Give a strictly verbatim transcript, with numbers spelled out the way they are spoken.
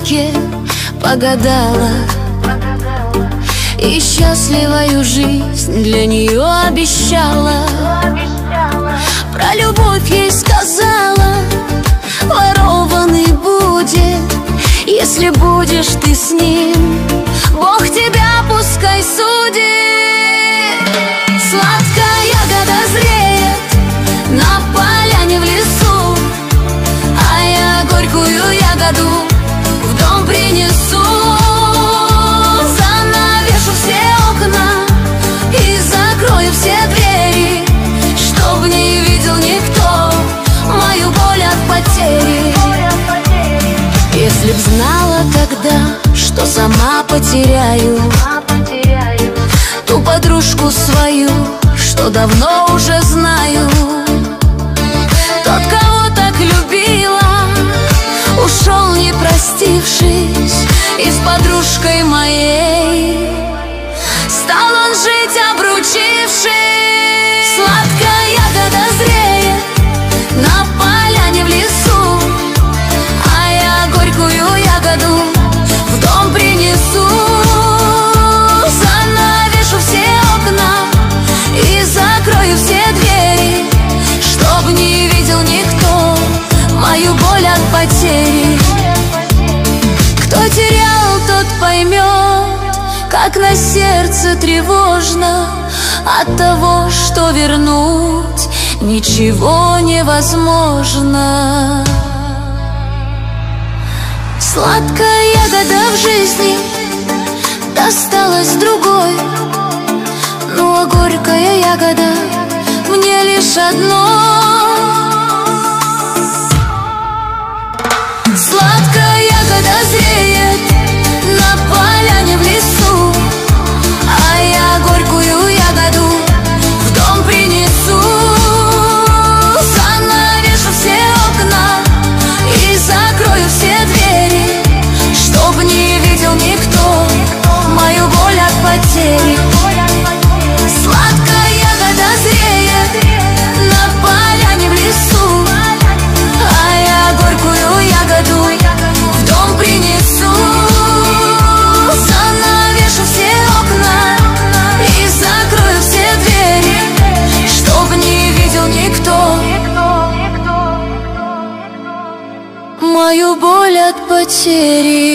руке погадала и счастливую жизнь для нее обещала. Про любовь ей сказала: ворованный будет, если будешь ты с ним, Бог тебя пускай судит. Сладкая ягода зреет на поляне в лесу, а я горькую ягоду в дом принесу. Занавешу все окна и закрою все двери, чтоб не видел никто мою боль от потери. Если б знала тогда, что сама потеряю ту подружку свою, что давно уже знаю. Тот, кого так любила, ушел не простившись, и с подружкой моей стал он жить обручившись. Сладкая ягода зреет на поляне в лесу, а я горькую ягоду в дом принесу. Занавешу все окна и закрою все двери, чтоб не видел никто мою боль от потери. Кто терял, тот поймет, как на сердце тревожно от того, что вернуть ничего невозможно. Сладкая ягода в жизни досталась другой, ну а горькая ягода мне лишь одной. Сладкая ягода зреет на поляне в лесу, а я горькую ягоду в дом принесу. Занавешу все окна и закрою все двери, чтоб не видел никто мою боль от потери. Сладкая ягода зреет на поляне в лесу, а я горькую ягоду в дом принесу. Занавешу все окна и закрою все двери, чтоб не видел никто мою боль от потери.